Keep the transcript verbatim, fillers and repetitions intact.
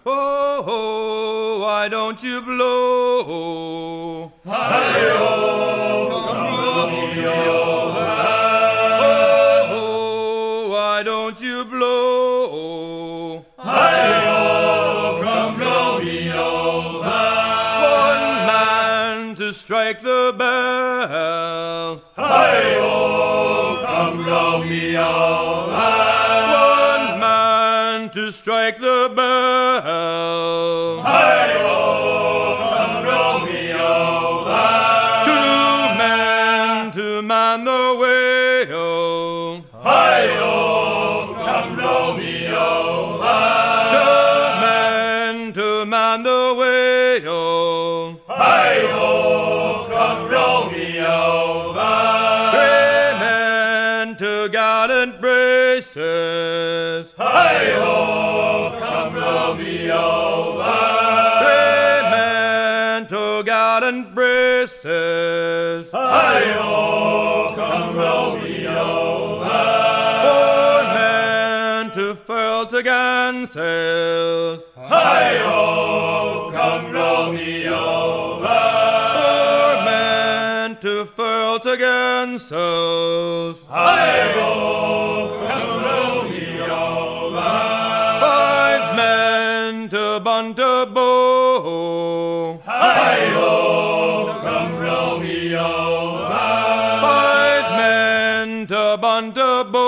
Oh, oh, why don't you blow? Hi-yo, come Romeo, Oh, oh, why don't you blow? hi-yo, come Romeo, One man to strike the bell. hi-yo, come Romeo, One man to strike the bell. hi-yo, come Romeo, Two men to man the wheel. hi-yo, come Romeo, Two men to man the wheel. hi-yo, come Romeo, Three men to gallant braces. hi-yo, come Romeo, Three men to gallant braces. hi-yo, come Romeo, Four men to furl to'gallant sails. hi-yo, come Romeo, Four men to furl to'gallant sails. hi-yo, come Romeo, Five men to bunt a bow. hi-yo, come Romeo, Five men to bunt a bow.